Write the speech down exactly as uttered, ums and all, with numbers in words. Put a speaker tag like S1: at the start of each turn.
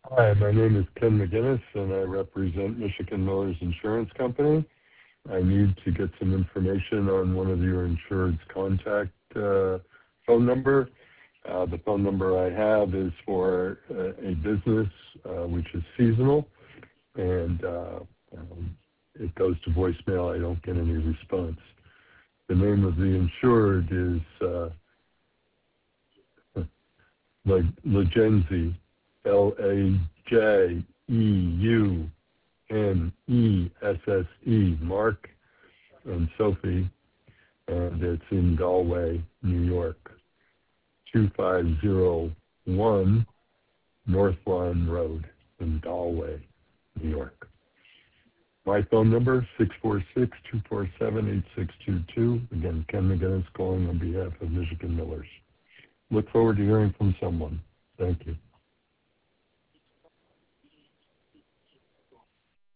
S1: Hi, my name is Ken McGinnis, and I represent Michigan Millers Insurance Company. I need to get some information on one of your insured's contact uh, phone number. Uh, the phone number I have is for uh, a business uh, which is seasonal, and uh, um, it goes to voicemail. I don't get any response. The name of the insured is uh, Le- Legenzi, L A J E U N E S S E, Mark and Sophie, and it's in Galway, New York, two five zero one North Line Road in Galway, New York. My phone number, six four six, two four seven, eight six two two. Again, Ken McGinnis calling on behalf of Michigan Millers. Look forward to hearing from someone. Thank you.